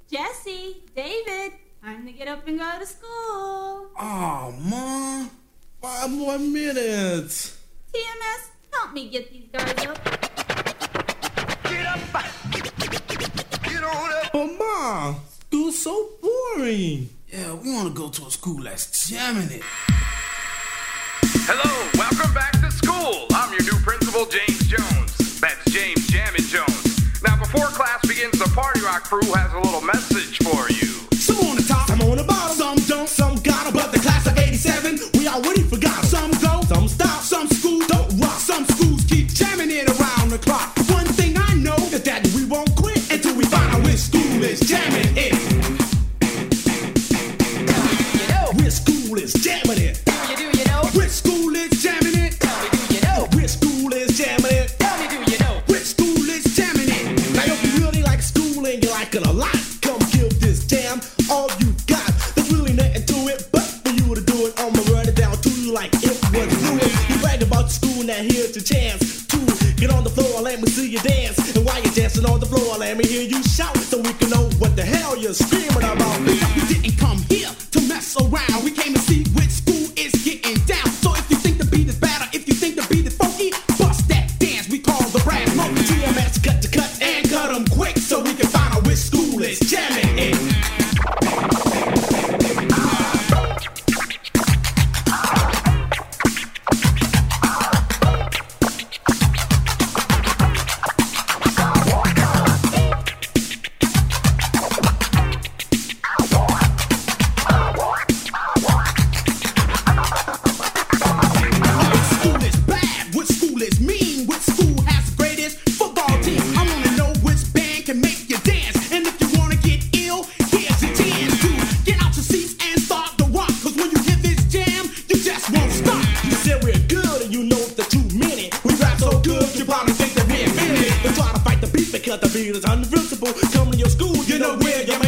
Jesse, David, time to get up and go to school. Oh, Mom. 5 more minutes. TMS, help me get these guys up. Get up! Get on up! But Mom, school's so boring. Yeah, we want to go to a school that's jamming it. Hello, welcome back to school. I'm your new principal, James Jones. That's James Jammin' Jones. Now, before class begins, the Party Rock crew has a little message for you. Some on the top, some on the bottom, some don't, some got 'em. But the class of 87, we already forgot 'em. Some go, some stop, some schools don't rock. Some schools keep jamming it around the clock. One thing I know is that we won't quit until we find out which school is jamming it. Which school is jamming it? Do you know? Which school is jamming it? Tell me, do you know? Which school is jamming it? Tell me, do you know? Which school is jamming it? Now if you really like school and you like it a lot, come give this jam all you got. There's really nothing to it but for you to do it. I'ma run it down to you like it was fluid. You brag about the school, now here's your chance to get on the floor and let me see you dance. And while you're dancing on the floor, let me hear you shout so we can know what the hell you're screaming about. We didn't come here to mess around. We came to see which school is getting down. So if you think the beat is bad or if you think the beat is funky, bust that dance we call the brass monkey. TMS cut to cut and cut 'em quick so we can find out which school is jamming it. The beat is unreachable. Come to your school, you know where you're